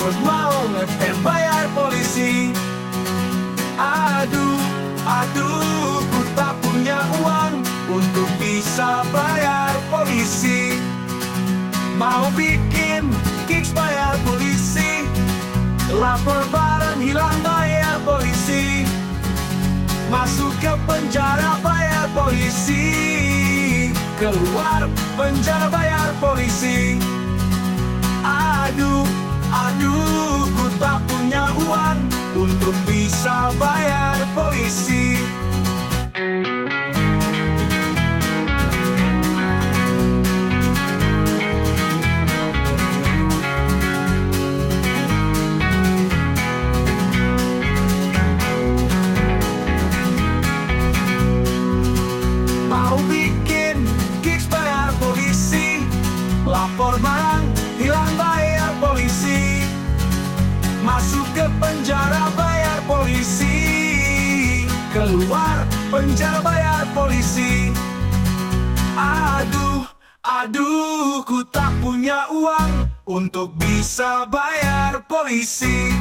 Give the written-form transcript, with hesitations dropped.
mau ngetem bayar polisi. Aduh, ku tak punya uang untuk bisa bayar polisi. Mau bikin gigs bayar polisi, lapor barang hilang bayar polisi, masuk ke penjara bayar polisi, keluar penjara bayar polisi. Aduh, ku tak punya uang untuk bisa bayar polisi. Mau bikin gigs bayar polisi, lapor barang hilang bayar polisi, masuk ke penjara bayar polisi, keluar penjara bayar polisi. Aduh, ku tak punya uang untuk bisa bayar polisi.